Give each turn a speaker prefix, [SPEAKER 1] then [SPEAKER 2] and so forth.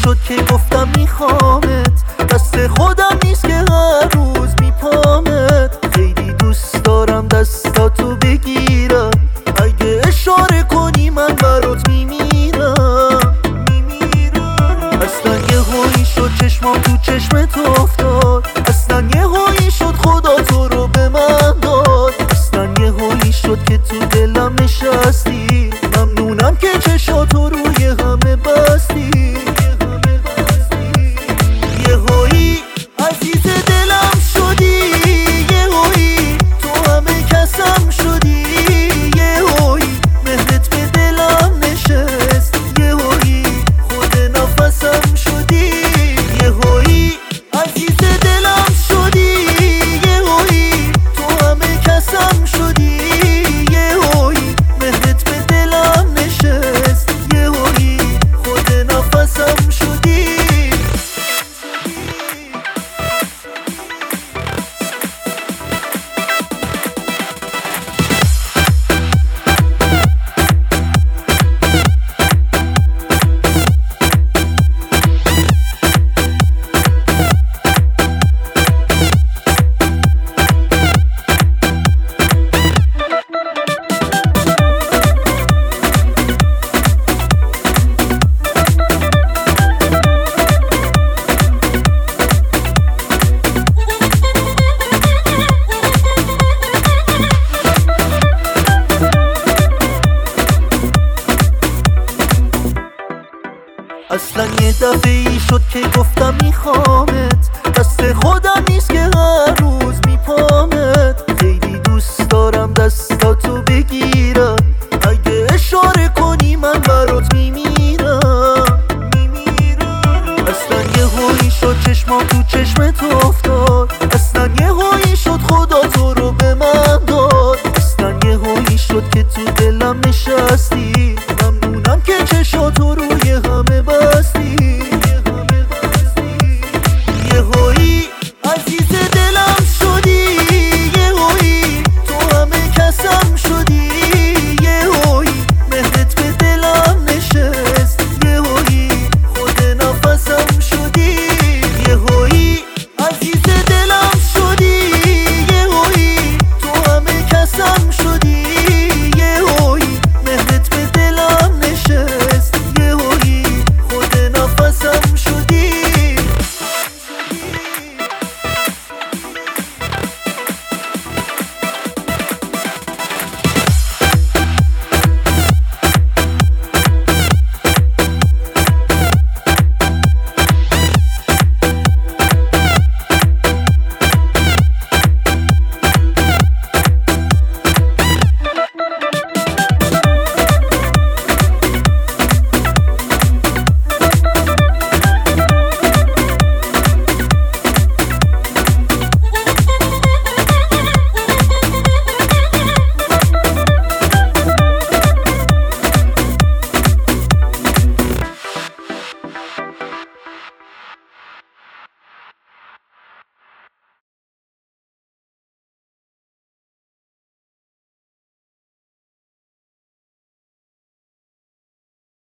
[SPEAKER 1] شد که گفتم میخوامت، دست خودم نیست که هر روز میپامت. خیلی دوست دارم دستاتو بگیرم، اگه اشاره کنی من برات میمیرم. اصلا یه هایی شد چشمام تو چشمت افتاد، اصلا یه هایی شد خدا تو رو به من داد. اصلا یه هایی شد که تو دلم نشستی، ممنونم که چشاتو روی همه بستی. یه هایی عزیز دلم شدی، یه هایی تو همه کسم شدی، یه هایی مهرت به دلم نشست، یه هایی خود نفسم شدی. یه هایی عزیز دلم شدی، یه هایی تو همه کسم شدی، یه هایی مهرت به دلم نشست، یه هایی خود نفسم شدی. اصلا یه دفعه ای شد که گفتم میخوامت، دست خودم نیست که هر روز میپامت.